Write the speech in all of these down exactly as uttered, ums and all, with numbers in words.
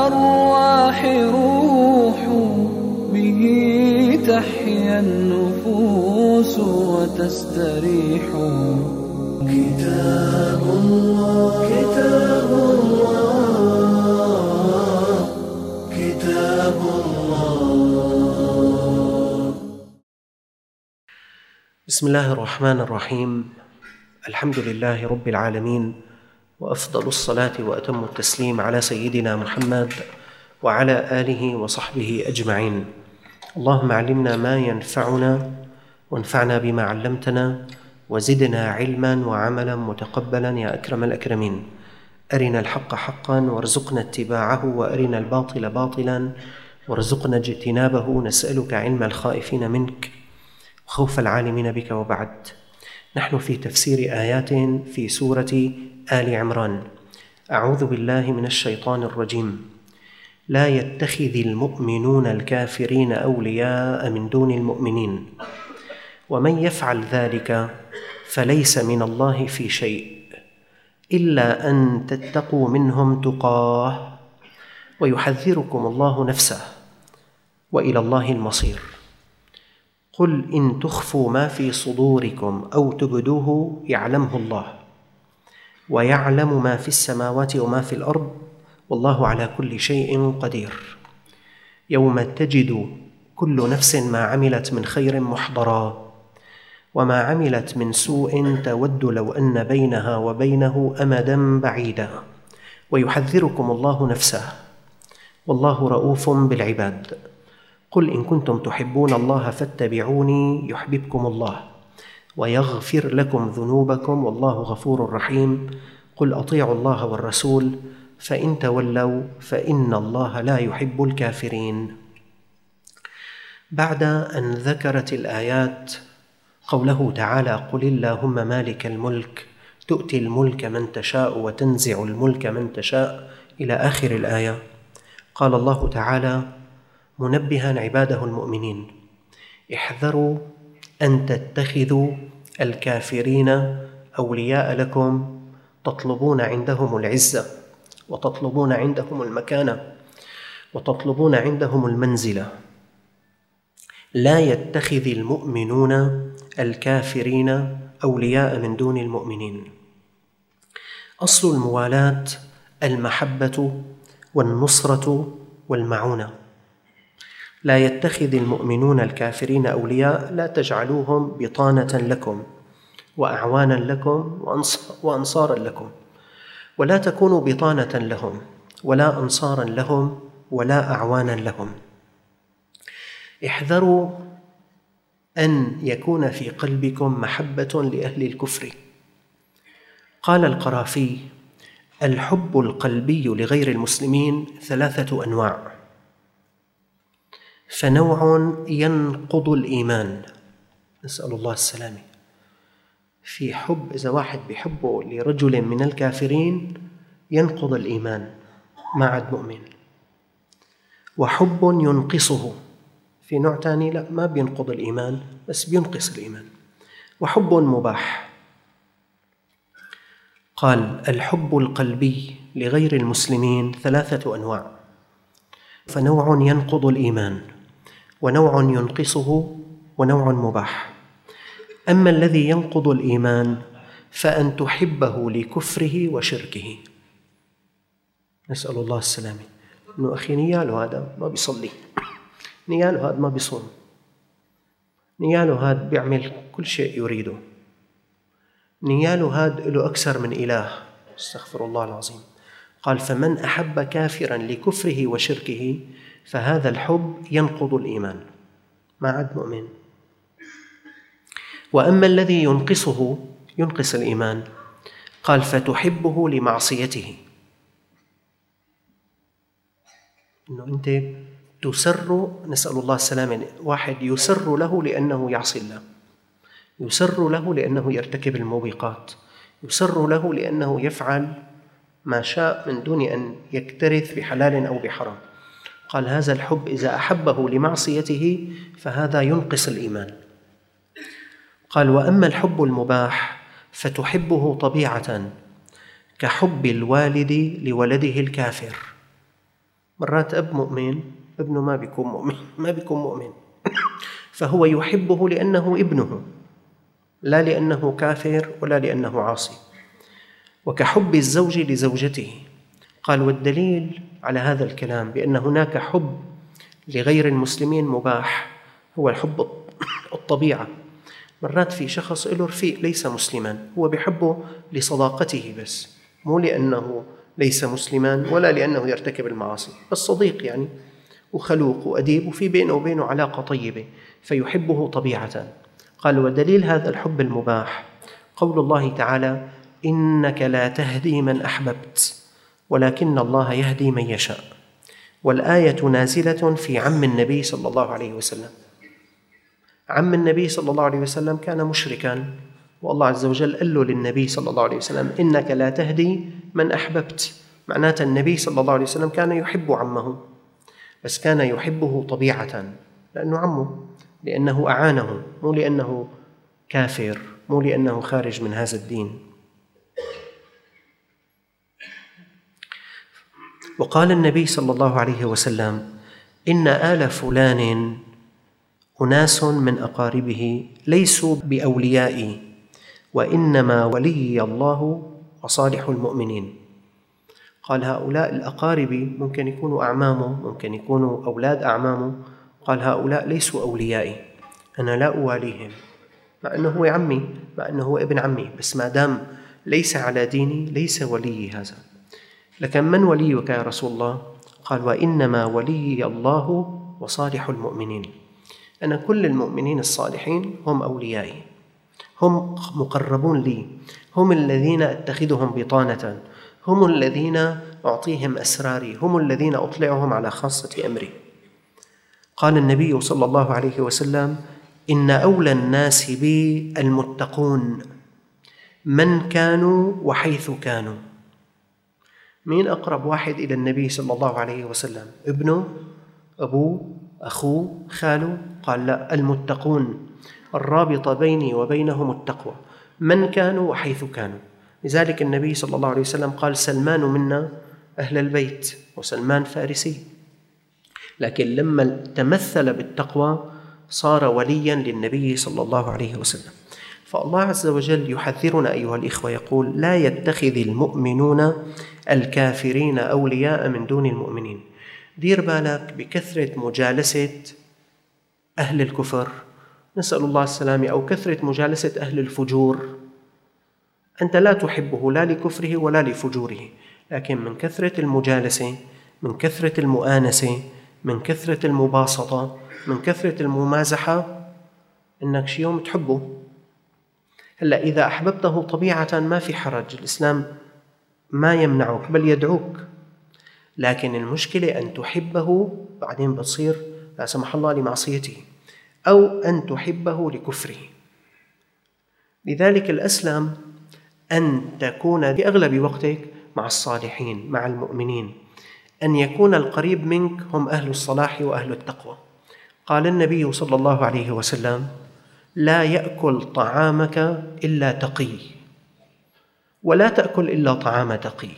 الأرواح روح، به تحيا النفوس وتستريح. كتاب الله كتاب الله كتاب الله. بسم الله الرحمن الرحيم. الحمد لله رب العالمين، وأفضل الصلاة وأتم التسليم على سيدنا محمد وعلى آله وصحبه أجمعين. اللهم علمنا ما ينفعنا وانفعنا بما علمتنا وزدنا علما وعملا متقبلا يا أكرم الأكرمين. أرنا الحق حقا وارزقنا اتباعه، وأرنا الباطل باطلا وارزقنا اجتنابه. نسألك علم الخائفين منك وخوف العالمين بك. وبعد، نحن في تفسير آيات في سورة آل عمران. أعوذ بالله من الشيطان الرجيم. لا يتخذ المؤمنون الكافرين أولياء من دون المؤمنين، ومن يفعل ذلك فليس من الله في شيء، إلا أن تتقوا منهم تقاه، ويحذركم الله نفسه، وإلى الله المصير. قل إن تخفوا ما في صدوركم أو تبدوه يعلمه الله، ويعلم ما في السماوات وما في الأرض، والله على كل شيء قدير. يوم تجد كل نفس ما عملت من خير محضرا، وما عملت من سوء تود لو أن بينها وبينه أمدا بعيدا، ويحذركم الله نفسه، والله رؤوف بالعباد. قل إن كنتم تحبون الله فاتبعوني يحببكم الله ويغفر لكم ذنوبكم، والله غفور رحيم. قل أطيعوا الله والرسول فإن تولوا فإن الله لا يحب الكافرين. بعد أن ذكرت الآيات قوله تعالى: قل اللهم مالك الملك تؤتي الملك من تشاء وتنزع الملك من تشاء، إلى آخر الآية، قال الله تعالى منبها عباده المؤمنين: احذروا أن تتخذوا الكافرين أولياء لكم، تطلبون عندهم العزة، وتطلبون عندهم المكانة، وتطلبون عندهم المنزلة. لا يتخذ المؤمنون الكافرين أولياء من دون المؤمنين. أصل الموالاة المحبة والنصرة والمعونة. لا يتخذ المؤمنون الكافرين أولياء، لا تجعلوهم بطانة لكم وأعوانا لكم وأنصارا لكم، ولا تكونوا بطانة لهم ولا أنصارا لهم ولا أعوانا لهم. احذروا أن يكون في قلبكم محبة لأهل الكفر. قال القرافي: الحب القلبي لغير المسلمين ثلاثة أنواع، فنوع ينقض الإيمان، نسأل الله السلامة. في حب، إذا واحد بيحبه لرجل من الكافرين ينقض الإيمان، ما عاد مؤمن. وحب ينقصه، في نوع تاني لا، ما بينقض الإيمان بس بينقص الإيمان. وحب مباح. قال: الحب القلبي لغير المسلمين ثلاثة أنواع، فنوع ينقض الإيمان، ونوع ينقصه، ونوع مباح. أما الذي ينقض الإيمان فأن تحبه لكفره وشركه، نسأل الله السلامة. إنه أخي نياله هذا ما بيصلي، نياله هذا ما بيصوم، نياله هذا بيعمل كل شيء يريده، نياله هذا له أكثر من إله، استغفر الله العظيم. قال: فمن أحب كافرا لكفره وشركه فهذا الحب ينقض الإيمان، ما عاد مؤمن. وأما الذي ينقصه، ينقص الإيمان، قال: فتحبه لمعصيته، إنه أنت تسر، نسأل الله السلامة، واحد يسر له لأنه يعصي الله، يسر له لأنه يرتكب الموبقات، يسر له لأنه يفعل ما شاء من دون أن يكترث بحلال أو بحرام. قال: هذا الحب إذا أحبه لمعصيته فهذا ينقص الإيمان. قال: وأما الحب المباح فتحبه طبيعة، كحب الوالد لولده الكافر، مرات أب مؤمن ابنه ما بيكون مؤمن ما بيكون مؤمن فهو يحبه لأنه ابنه، لا لأنه كافر ولا لأنه عاصي. وكحب الزوج لزوجته. قال والدليل على هذا الكلام بأن هناك حب لغير المسلمين مباح، هو الحب الطبيعة. مرات في شخص له رفيق ليس مسلما، هو بيحبه لصداقته بس، مو لأنه ليس مسلما ولا لأنه يرتكب المعاصي، بس صديق يعني وخلوق وأديب وفي بينه وبينه علاقة طيبة فيحبه طبيعة. قال ودليل هذا الحب المباح قول الله تعالى إنك لا تهدي من أحببت ولكن الله يهدي من يشاء. والآية نازلة في عم النبي صلى الله عليه وسلم. عم النبي صلى الله عليه وسلم كان مشركا، والله عز وجل قال له للنبي صلى الله عليه وسلم إنك لا تهدي من أحببت، معناته النبي صلى الله عليه وسلم كان يحب عمه، بس كان يحبه طبيعة لأنه عمه، لأنه أعانه، مو لأنه كافر، مو لأنه خارج من هذا الدين. وقال النبي صلى الله عليه وسلم إن آل فلان أناس من أقاربه ليسوا بأوليائي وإنما ولي الله وصالح المؤمنين. قال هؤلاء الأقارب ممكن يكونوا أعمامه، ممكن يكونوا أولاد أعمامه، قال هؤلاء ليسوا أوليائي، أنا لا أواليهم، مع أنه هو عمي، مع أنه هو ابن عمي، بس ما دام ليس على ديني ليس ولي هذا. لكن من وليك يا رسول الله؟ قال وإنما ولي الله وصالح المؤمنين. أنا كل المؤمنين الصالحين هم أوليائي، هم مقربون لي، هم الذين أتخذهم بطانة، هم الذين أعطيهم أسراري، هم الذين أطلعهم على خاصة أمري. قال النبي صلى الله عليه وسلم إن أولى الناس بي المتقون من كانوا وحيث كانوا. مين أقرب واحد إلى النبي صلى الله عليه وسلم؟ ابنه، أبوه، أخوه، خاله؟ قال لا، المتقون، الرابط بيني وبينهم التقوى، من كانوا وحيث كانوا. لذلك النبي صلى الله عليه وسلم قال سلمان منا أهل البيت، وسلمان فارسي، لكن لما تمثل بالتقوى صار وليا للنبي صلى الله عليه وسلم. فالله عز وجل يحذرنا أيها الإخوة، يقول لا يتخذ المؤمنون الكافرين أولياء من دون المؤمنين. دير بالك بكثرة مجالسة أهل الكفر، نسأل الله السلامة، أو كثرة مجالسة أهل الفجور، أنت لا تحبه لا لكفره ولا لفجوره، لكن من كثرة المجالسة، من كثرة المؤانسة، من كثرة المباسطة، من كثرة الممازحة، إنك شي يوم تحبه. هلأ إذا أحببته طبيعة ما في حرج، الإسلام ما يمنعك بل يدعوك، لكن المشكلة أن تحبه بعدين بتصير لا سمح الله لمعصيته، أو أن تحبه لكفره. لذلك الأسلم أن تكون في أغلب وقتك مع الصالحين، مع المؤمنين، أن يكون القريب منك هم أهل الصلاح وأهل التقوى. قال النبي صلى الله عليه وسلم لا يأكل طعامك إلا تقي، ولا تأكل إلا طعام تقي.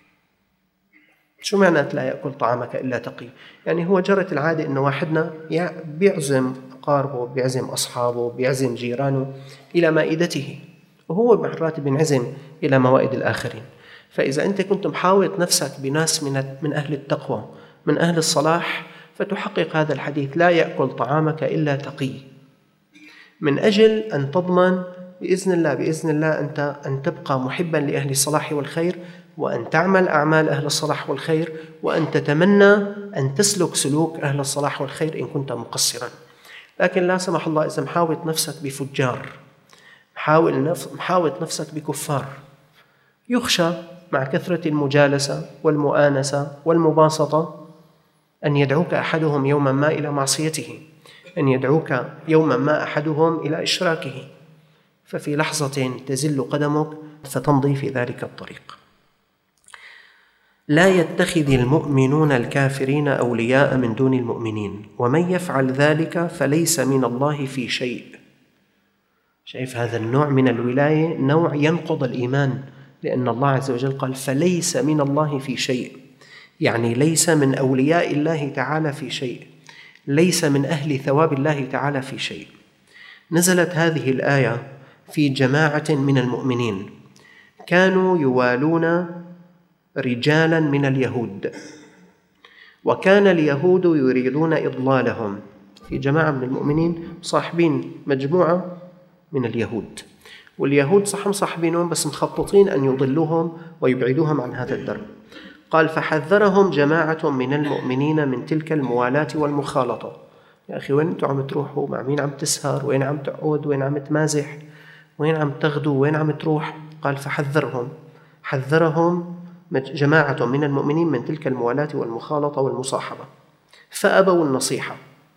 شو معنى لا يأكل طعامك إلا تقي؟ يعني هو جرت العادة إنه واحدنا بيعزم أقاربه، بيعزم أصحابه، بيعزم جيرانه إلى مائدته، وهو مرات بينعزم إلى موائد الآخرين. فإذا أنت كنت محاوط نفسك بناس من من أهل التقوى، من أهل الصلاح، فتحقق هذا الحديث لا يأكل طعامك إلا تقي، من أجل أن تضمن بإذن الله بإذن الله أنت أن تبقى محبا لأهل الصلاح والخير، وأن تعمل أعمال أهل الصلاح والخير، وأن تتمنى أن تسلك سلوك أهل الصلاح والخير إن كنت مقصرا. لكن لا سمح الله إذا محاوط نفسك بفجار، محاول نف... محاوط نفسك بكفار، يخشى مع كثرة المجالسة والمؤانسة والمباسطة أن يدعوك أحدهم يوما ما إلى معصيته، أن يدعوك يوما ما أحدهم إلى إشراكه، ففي لحظة تزل قدمك فتمضي في ذلك الطريق. لا يتخذ المؤمنون الكافرين أولياء من دون المؤمنين ومن يفعل ذلك فليس من الله في شيء. شايف هذا النوع من الولاية نوع ينقض الإيمان، لأن الله عز وجل قال فليس من الله في شيء، يعني ليس من أولياء الله تعالى في شيء، ليس من أهل ثواب الله تعالى في شيء. نزلت هذه الآية في جماعة من المؤمنين كانوا يوالون رجالا من اليهود، وكان اليهود يريدون إضلالهم. في جماعة من المؤمنين صاحبين مجموعة من اليهود، واليهود صح مصاحبينهم بس مخططين أن يضلوهم ويبعدوهم عن هذا الدرب. قال فحذرهم جماعة من المؤمنين من تلك الموالاة والمخالطة. يا أخي وين أنتم عم تروحوا؟ مع مين عم تسهر؟ وين عم تقعد؟ وين عم تمازح؟ وين عم تغدو؟ وين عم تروح؟ قال فحذرهم، حذرهم جماعة من المؤمنين من تلك الموالاة والمخالطة والمصاحبة، فأبوا النصيحة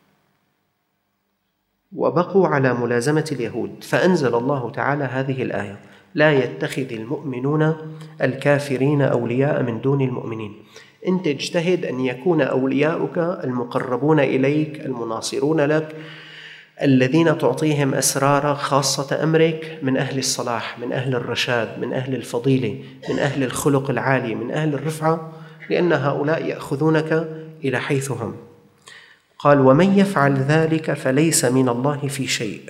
وبقوا على ملازمة اليهود. فأنزل الله تعالى هذه الآية: لا يتخذ المؤمنون الكافرين أولياء من دون المؤمنين. أنت اجتهد أن يكون أولياؤك المقربون إليك المناصرون لك الذين تعطيهم أسرار خاصة أمرك من أهل الصلاح، من أهل الرشاد، من أهل الفضيلة، من أهل الخلق العالي، من أهل الرفعة، لأن هؤلاء يأخذونك إلى حيث هم. قال ومن يفعل ذلك فليس من الله في شيء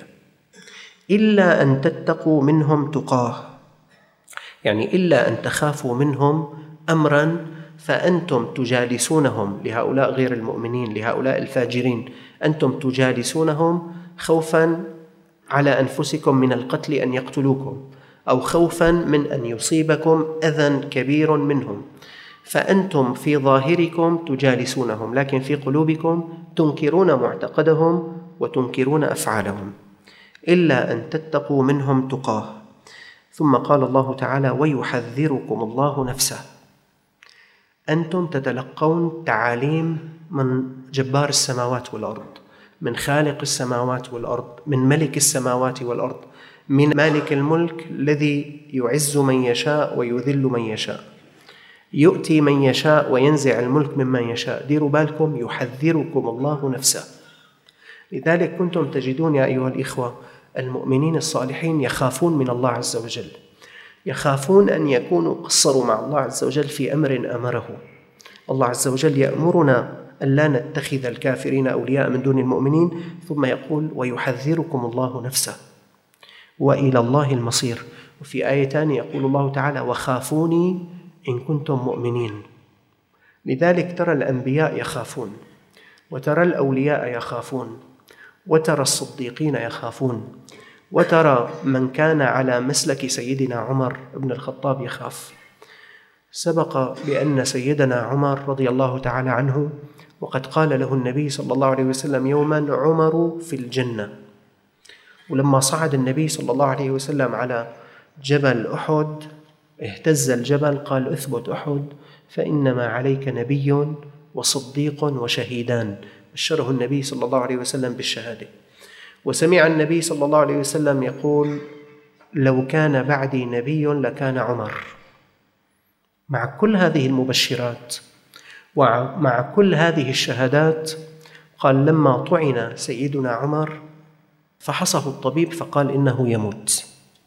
إلا أن تتقوا منهم تقاه، يعني إلا أن تخافوا منهم أمرا فأنتم تجالسونهم، لهؤلاء غير المؤمنين، لهؤلاء الفاجرين، أنتم تجالسونهم خوفا على أنفسكم من القتل أن يقتلوكم، أو خوفا من أن يصيبكم أذى كبير منهم، فأنتم في ظاهركم تجالسونهم لكن في قلوبكم تنكرون معتقدهم وتنكرون أفعالهم، إلا أن تتقوا منهم تقاه. ثم قال الله تعالى ويحذركم الله نفسه. أنتم تتلقون تعاليم من جبار السماوات والأرض، من خالق السماوات والأرض، من ملك السماوات والأرض، من مالك الملك الذي يعز من يشاء ويذل من يشاء، يؤتي من يشاء وينزع الملك ممن يشاء. ديروا بالكم، يحذركم الله نفسه. لذلك كنتم تجدون يا أيها الإخوة المؤمنين الصالحين يخافون من الله عز وجل، يخافون أن يكونوا قصروا مع الله عز وجل في أمر أمره. الله عز وجل يأمرنا أن لا نتخذ الكافرين أولياء من دون المؤمنين، ثم يقول ويحذركم الله نفسه وإلى الله المصير. وفي آية ثانية يقول الله تعالى وخافوني إن كنتم مؤمنين. لذلك ترى الأنبياء يخافون، وترى الأولياء يخافون، وترى الصديقين يخافون، وترى من كان على مسلك سيدنا عمر بن الخطاب يخاف. سبق بأن سيدنا عمر رضي الله تعالى عنه وقد قال له النبي صلى الله عليه وسلم يوما عمر في الجنة. ولما صعد النبي صلى الله عليه وسلم على جبل أحد اهتز الجبل، قال اثبت أحد فإنما عليك نبي وصديق وشهيدان، بشره النبي صلى الله عليه وسلم بالشهادة. وسمع النبي صلى الله عليه وسلم يقول لو كان بعدي نبي لكان عمر. مع كل هذه المبشرات ومع كل هذه الشهادات، قال لما طعن سيدنا عمر فحصه الطبيب فقال إنه يموت،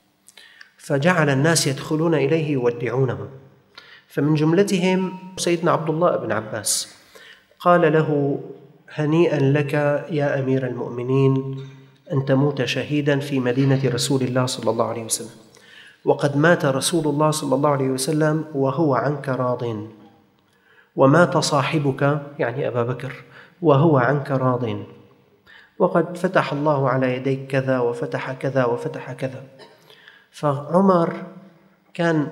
فجعل الناس يدخلون إليه يودعونه، فمن جملتهم سيدنا عبد الله بن عباس قال له هنيئا لك يا أمير المؤمنين أن تموت شهيدا في مدينة رسول الله صلى الله عليه وسلم، وقد مات رسول الله صلى الله عليه وسلم وهو عنك راض، ومات صاحبك يعني أبا بكر وهو عنك راض، وقد فتح الله على يديك كذا وفتح كذا وفتح كذا. فعمر كان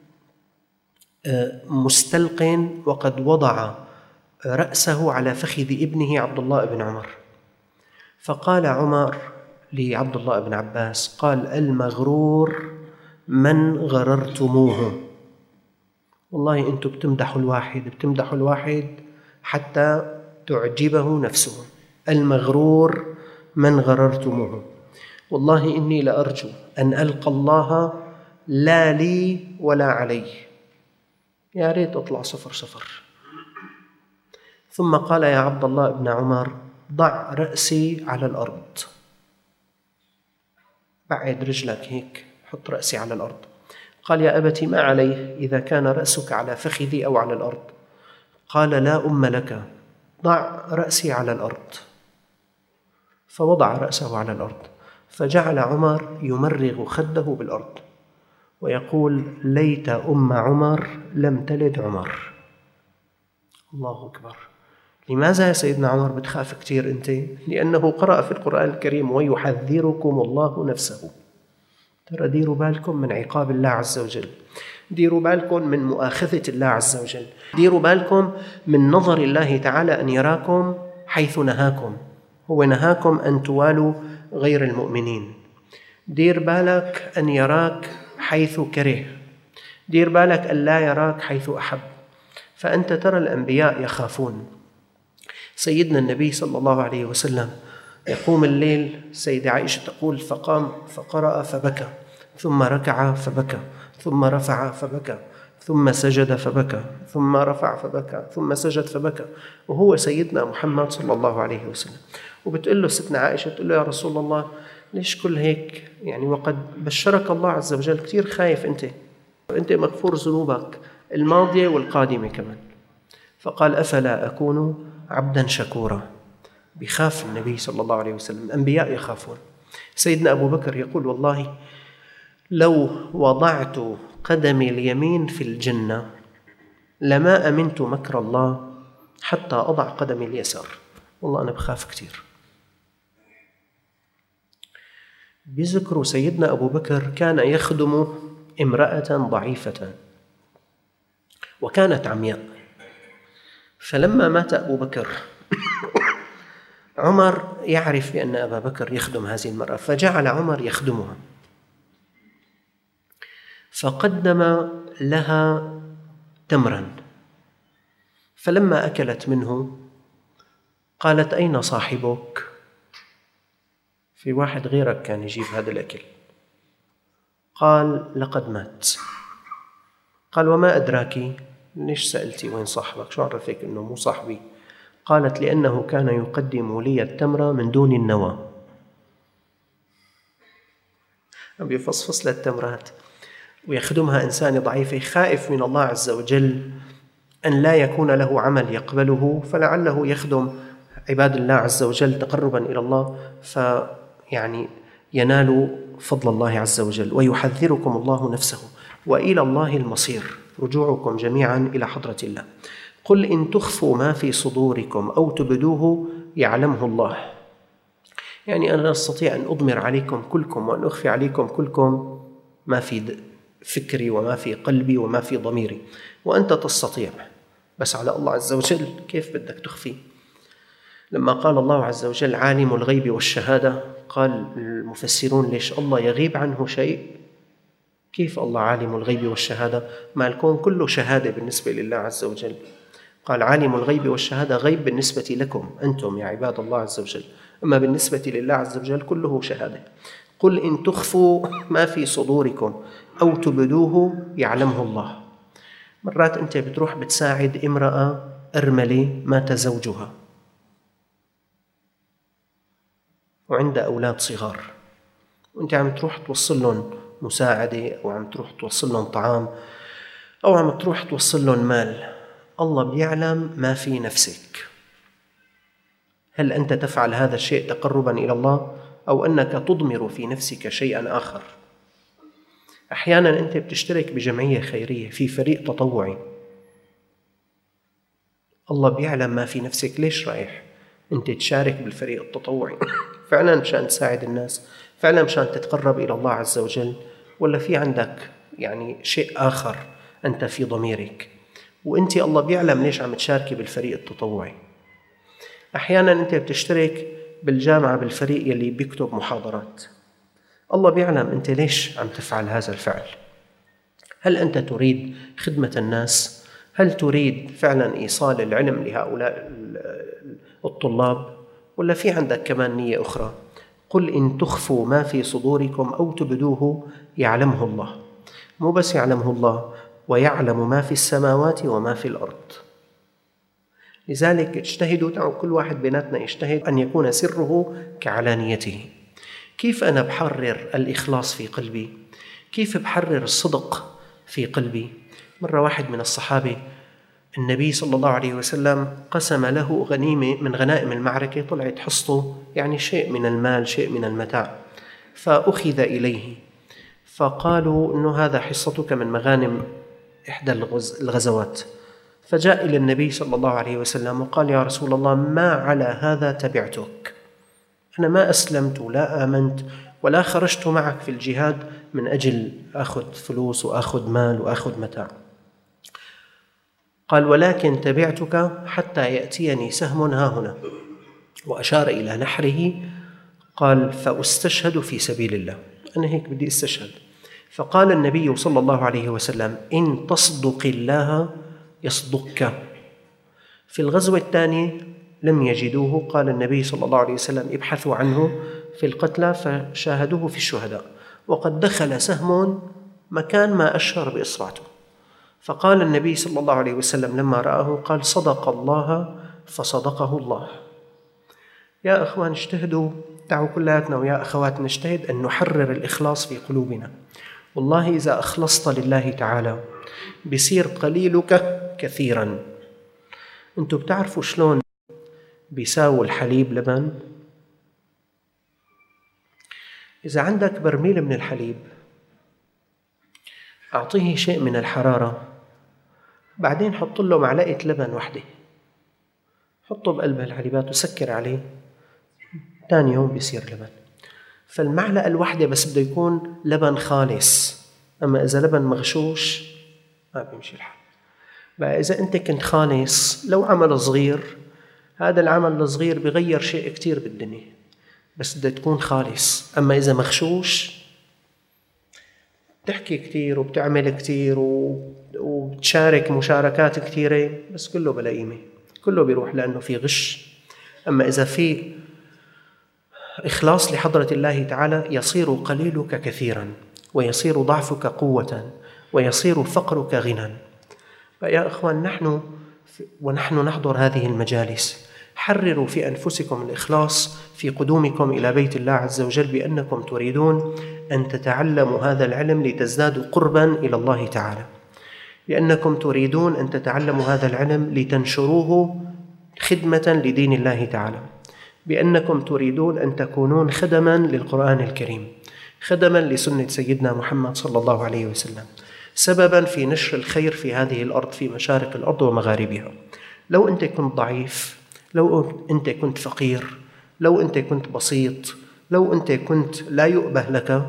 مستلق وقد وضع رأسه على فخذ ابنه عبد الله بن عمر، فقال عمر لعبد الله بن عباس قال المغرور من غررتموه. والله أنتم بتمدحوا الواحد بتمدحوا الواحد حتى تعجبه نفسه. المغرور من غررتموه. والله إني لأرجو أن ألقى الله لا لي ولا علي، يا ريت أطلع صفر صفر. ثم قال يا عبد الله بن عمر ضع رأسي على الأرض، بعد رجلك هيك، حط رأسي على الأرض. قال يا أبتي ما عليه إذا كان رأسك على فخذي أو على الأرض؟ قال لا أم لك، ضع رأسي على الأرض. فوضع رأسه على الأرض، فجعل عمر يمرغ خده بالأرض ويقول ليت أم عمر لم تلد عمر. الله أكبر. لماذا يا سيدنا عمر بتخاف كتير أنت؟ لأنه قرأ في القرآن الكريم ويحذركم الله نفسه. ترى ديروا بالكم من عقاب الله عز وجل، ديروا بالكم من مؤاخذة الله عز وجل، ديروا بالكم من نظر الله تعالى أن يراكم حيث نهاكم. هو نهاكم أن توالوا غير المؤمنين. دير بالك أن يراك حيث كره، دير بالك أن لا يراك حيث أحب. فأنت ترى الأنبياء يخافون. سيدنا النبي صلى الله عليه وسلم يقوم الليل، سيدة عائشة تقول فقام فقرأ فبكى، ثم ركع فبكى، ثم رفع فبكى، ثم سجد فبكى، ثم رفع فبكى، ثم سجد فبكى، وهو سيدنا محمد صلى الله عليه وسلم. وبتقول له ستنا عائشة، تقول له يا رسول الله ليش كل هيك؟ يعني وقد بشرك الله عز وجل، كثير خايف أنت، أنت مغفور ذنوبك الماضية والقادمة كمان. فقال أفلا أكون عبدا شكورا. بخاف النبي صلى الله عليه وسلم، الأنبياء يخافون. سيدنا أبو بكر يقول والله لو وضعت قدمي اليمين في الجنة لما أمنت مكر الله حتى أضع قدمي اليسار. والله أنا بخاف كتير. بذكروا سيدنا أبو بكر كان يخدم امرأة ضعيفة وكانت عمياء، فلما مات أبو بكر عمر يعرف بأن أبا بكر يخدم هذه المرأة، فجعل عمر يخدمها، فقدم لها تمرا، فلما أكلت منه قالت أين صاحبك؟ في واحد غيرك كان يجيب هذا الأكل. قال لقد مات. قال وما أدراكي؟ ليش سألتي وين صاحبك؟ شو عرفك أنه مو صاحبي؟ قالت لأنه كان يقدم لي التمر من دون النوى. بيفصفص للتمرات ويخدمها إنسان ضعيف خائف من الله عز وجل أن لا يكون له عمل يقبله، فلعله يخدم عباد الله عز وجل تقربا إلى الله فيعني ينال فضل الله عز وجل. ويحذركم الله نفسه وإلى الله المصير، رجوعكم جميعا إلى حضرة الله. قل إن تخفوا ما في صدوركم أو تبدوه يعلمه الله. يعني أنا أستطيع أن أضمر عليكم كلكم وأن أخفي عليكم كلكم ما في فكري وما في قلبي وما في ضميري، وأنت تستطيع، بس على الله عز وجل كيف بدك تخفي؟ لما قال الله عز وجل عالم الغيب والشهادة، قال المفسرون ليش الله يغيب عنه شيء؟ كيف الله عالم الغيب والشهادة؟ ما الكون كله شهادة بالنسبة لله عز وجل. قال عالم الغيب والشهادة، غيب بالنسبة لكم أنتم يا عباد الله عز وجل، أما بالنسبة لله عز وجل كله شهادة. قل إن تخفوا ما في صدوركم أو تبدوه يعلمه الله. مرات أنت بتروح بتساعد امرأة أرملة مات زوجها وعندها أولاد صغار، وأنت عم تروح توصل لهم مساعدة أو عم تروح توصل لهم طعام أو عم تروح توصل لهم مال. الله بيعلم ما في نفسك. هل أنت تفعل هذا الشيء تقربا إلى الله أو أنك تضمر في نفسك شيئا آخر؟ أحيانا أنت بتشترك بجمعية خيرية في فريق تطوعي، الله بيعلم ما في نفسك. ليش رايح أنت تشارك بالفريق التطوعي؟ فعلا مشان تساعد الناس؟ فعلا مشان تتقرب إلى الله عز وجل؟ ولا في عندك يعني شيء آخر أنت في ضميرك؟ وأنت الله بيعلم ليش عم تشاركي بالفريق التطوعي. أحيانا أنت بتشترك بالجامعة بالفريق يلي بيكتب محاضرات، الله بيعلم أنت ليش عم تفعل هذا الفعل. هل أنت تريد خدمة الناس؟ هل تريد فعلا إيصال العلم لهؤلاء الطلاب؟ ولا في عندك كمان نية أخرى؟ قل إن تخفوا ما في صدوركم أو تبدوه يعلمه الله. مو بس يعلمه الله، ويعلم ما في السماوات وما في الأرض. لذلك اجتهدوا، تعالوا كل واحد بيناتنا يجتهد أن يكون سره كعلانيته. كيف أنا بحرر الإخلاص في قلبي؟ كيف بحرر الصدق في قلبي؟ مرة واحد من الصحابة النبي صلى الله عليه وسلم قسم له غنيمة من غنائم المعركة، طلعت حصته يعني شيء من المال، شيء من المتاع، فأخذ إليه، فقالوا إنه هذا حصتك من مغانم إحدى الغزوات. فجاء إلى النبي صلى الله عليه وسلم وقال: يا رسول الله، ما على هذا تبعتك، أنا ما أسلمت ولا آمنت ولا خرجت معك في الجهاد من أجل أخذ فلوس وأخذ مال وأخذ متاع. قال: ولكن تبعتك حتى يأتيني سهم ها هنا، وأشار إلى نحره. قال: فأستشهد في سبيل الله، أنا هيك بدي استشهد. فقال النبي صلى الله عليه وسلم: إن تصدق الله يصدقك. في الغزوة الثانية لم يجدوه، قال النبي صلى الله عليه وسلم: ابحثوا عنه في القتلى، فشاهدوه في الشهداء، وقد دخل سهم مكان ما أشار بإصبعته. فقال النبي صلى الله عليه وسلم لما رآه، قال: صدق الله فصدقه الله. يا أخوان اجتهدوا، دعوا كلاتنا ويا أخوات نجتهد أن نحرر الإخلاص في قلوبنا. والله إذا أخلصت لله تعالى بيصير قليلك كثيرا. أنتوا بتعرفوا شلون بيساووا الحليب لبن؟ إذا عندك برميل من الحليب، أعطيه شيء من الحرارة، بعدين حط له معلقة لبن واحدة، حطه بقلب الحليبات وسكر عليه، ثاني يوم بيصير لبن. فالمعلقة الواحدة بس بده يكون لبن خالص، أما إذا لبن مغشوش ما بيمشي الحال. بقى إذا أنت كنت خالص، لو عمل صغير، هذا العمل الصغير بيغير شيء كتير بالدنيا، بس بدها تكون خالص. أما إذا مغشوش بتحكي كتير وبتعمل كتير وبتشارك مشاركات كتيرة، بس كله بلا قيمة، كله بيروح لأنه في غش. أما إذا في إخلاص لحضرة الله تعالى، يصير قليلك كثيرا، ويصير ضعفك قوة، ويصير فقرك غنى. فيا أخوان، نحن ونحن نحضر هذه المجالس، حرروا في أنفسكم الإخلاص في قدومكم إلى بيت الله عز وجل، بأنكم تريدون أن تتعلموا هذا العلم لتزدادوا قربا إلى الله تعالى، لأنكم تريدون أن تتعلموا هذا العلم لتنشروه خدمة لدين الله تعالى، بأنكم تريدون أن تكونون خدما للقرآن الكريم، خدما لسنة سيدنا محمد صلى الله عليه وسلم، سببا في نشر الخير في هذه الأرض، في مشارق الأرض ومغاربها. لو أنت كنت ضعيف، لو أنت كنت فقير، لو أنت كنت بسيط، لو أنت كنت لا يؤبه لك،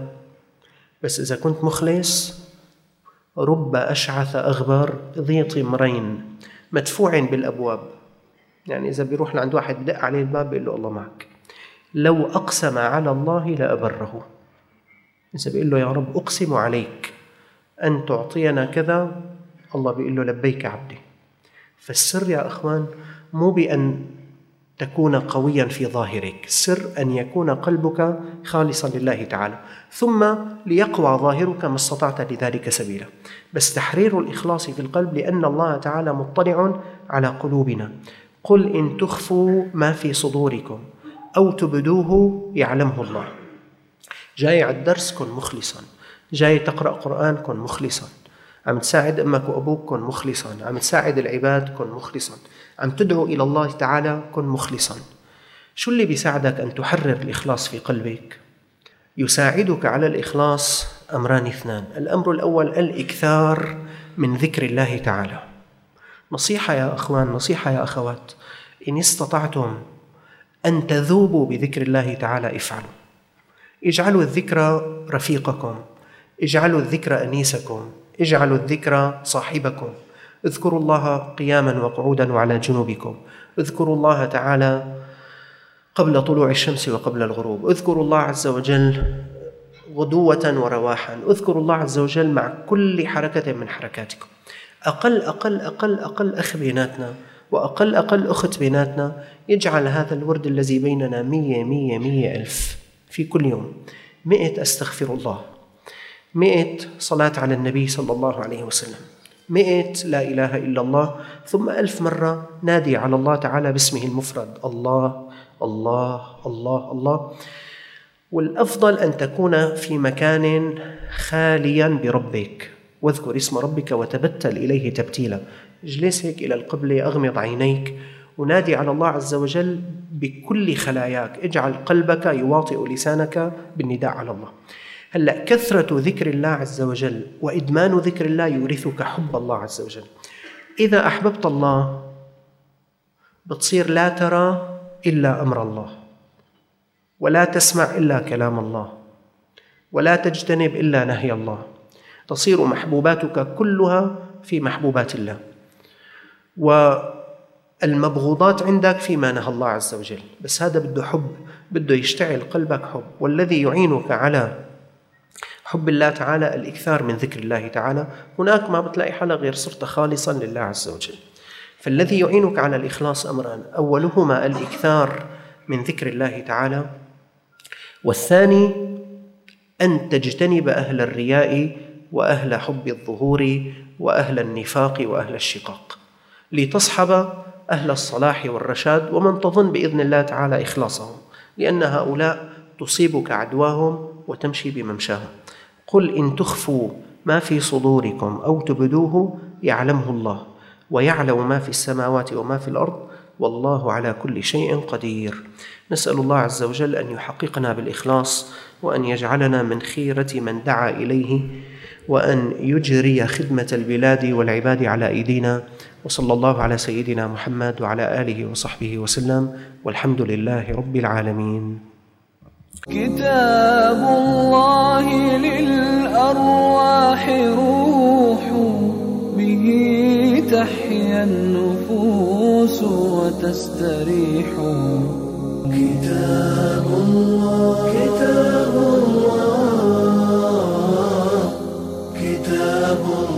بس إذا كنت مخلص، رب أشعث أغبر ذي طمرين مدفوع بالأبواب. يعني إذا بيروح لعند واحد بدق عليه الباب بيقول له الله معك. لو أقسم على الله لأبره، إذا بيقول له يا رب أقسم عليك أن تعطينا كذا، الله بيقول له لبيك عبدي. فالسر يا أخوان مو بأن تكون قويا في ظاهرك، السر أن يكون قلبك خالصا لله تعالى، ثم ليقوى ظاهرك ما استطعت لذلك سبيلا. بس تحرير الإخلاص في القلب، لأن الله تعالى مطلع على قلوبنا. قل إن تخفوا ما في صدوركم أو تبدوه يعلمه الله. جاي على الدرس كن مخلصا، جاي تقرأ قرآن كن مخلصا، عم تساعد أمك وأبوك كن مخلصا، عم تساعد العباد كن مخلصا، عم تدعو إلى الله تعالى كن مخلصا. شو اللي بيساعدك أن تحرر الإخلاص في قلبك؟ يساعدك على الإخلاص أمران اثنان. الأمر الأول الإكثار من ذكر الله تعالى. نصيحة يا أخوان، نصيحة يا أخوات، إن استطعتم أن تذوبوا بذكر الله تعالى افعلوا. اجعلوا الذكر رفيقكم، اجعلوا الذكر أنيسكم، اجعلوا الذكر صاحبكم. اذكروا الله قياما وقعودا وعلى جنوبكم، اذكروا الله تعالى قبل طلوع الشمس وقبل الغروب، اذكروا الله عز وجل غدوة ورواحا، اذكروا الله عز وجل مع كل حركة من حركاتكم. أقل أقل أقل أقل أخ بيناتنا وأقل أقل أخت بيناتنا يجعل هذا الورد الذي بيننا مية مية مية ألف في كل يوم، مئة أستغفر الله، مئة صلاة على النبي صلى الله عليه وسلم، مئة لا إله إلا الله، ثم ألف مرة نادي على الله تعالى باسمه المفرد، الله الله الله الله. والأفضل أن تكون في مكان خاليا بربك، واذكر اسم ربك وتبتل إليه تبتيلا. اجلس هيك إلى القبلة، أغمض عينيك ونادي على الله عز وجل بكل خلاياك، اجعل قلبك يواطئ لسانك بالنداء على الله. هلأ كثرة ذكر الله عز وجل وإدمان ذكر الله يورثك حب الله عز وجل. إذا أحببت الله بتصير لا ترى إلا أمر الله، ولا تسمع إلا كلام الله، ولا تجتنب إلا نهي الله، تصير محبوباتك كلها في محبوبات الله، والمبغوضات عندك فيما نهى الله عز وجل. بس هذا بده حب، بده يشتعل قلبك حب. والذي يعينك على حب الله تعالى الإكثار من ذكر الله تعالى. هناك ما بتلاقي حالة غير صرت خالصا لله عز وجل. فالذي يعينك على الإخلاص أمران، أولهما الإكثار من ذكر الله تعالى، والثاني أن تجتنب أهل الرياء وأهل حب الظهور وأهل النفاق وأهل الشقاق، لتصحب أهل الصلاح والرشاد ومن تظن بإذن الله تعالى إخلاصهم، لأن هؤلاء تصيبك عدواهم وتمشي بممشاهم. قل إن تخفوا ما في صدوركم أو تبدوه يعلمه الله ويعلم ما في السماوات وما في الأرض والله على كل شيء قدير. نسأل الله عز وجل أن يحققنا بالإخلاص، وأن يجعلنا من خيرة من دعا إليه، وأن يجري خدمة البلاد والعباد على أيدينا. وصلى الله على سيدنا محمد وعلى آله وصحبه وسلم، والحمد لله رب العالمين. كتاب الله للأرواح روح، به تحيا النفوس وتستريح. كتاب الله كتاب الله كتاب الله